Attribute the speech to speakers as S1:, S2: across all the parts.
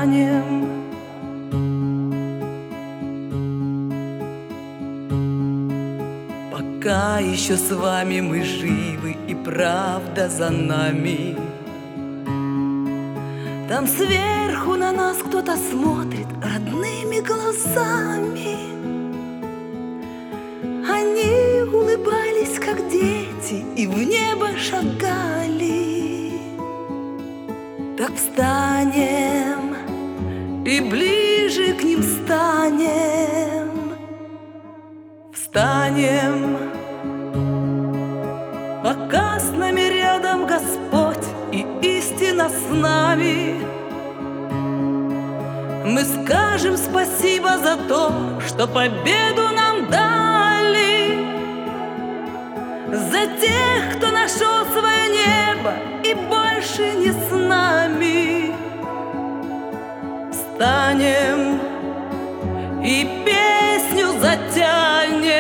S1: встанем. Пока еще с вами мы живы и правда за нами. Там сверху на нас кто-то смотрит родными глазами. Они улыбались, как дети, и в небо шагали. Так встанем и ближе к ним станем. Встанем, пока с нами рядом Господь и истина с нами. Мы скажем спасибо за то, что победу нам дали, за тех, кто нашел свое небо и больше не с нами. Встанем и песню затянем.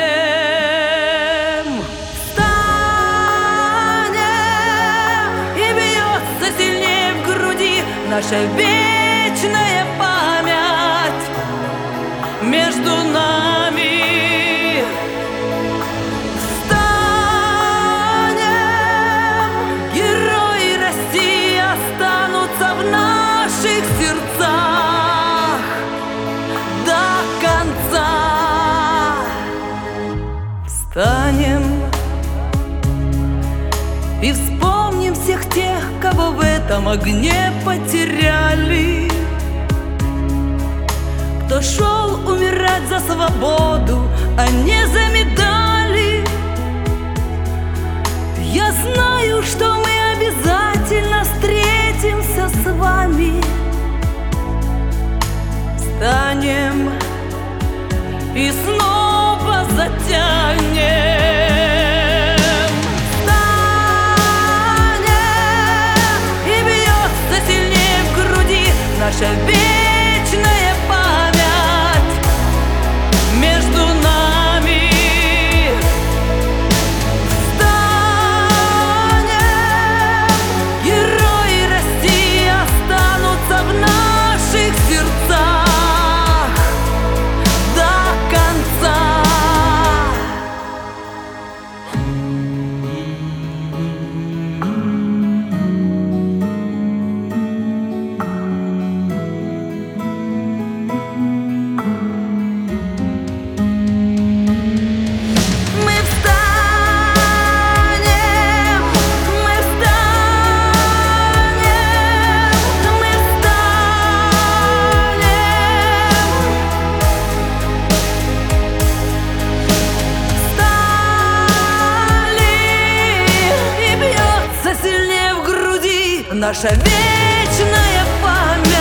S1: Встанем, и бьется сильнее в груди наша вечная память между нами. Встанем, герои России останутся в наших сердцах до конца. Встанем и вспомним всех тех, кого в этом огне потеряли, кто шел умирать за свободу, а не за медали. Я знаю, что мы обязательно встретимся с вами. Встанем и снова затянем. Встанем, и бьется сильнее в груди наша вечная память между нами. Встанем, герои России останутся в наших сердцах до конца. Наша вечная память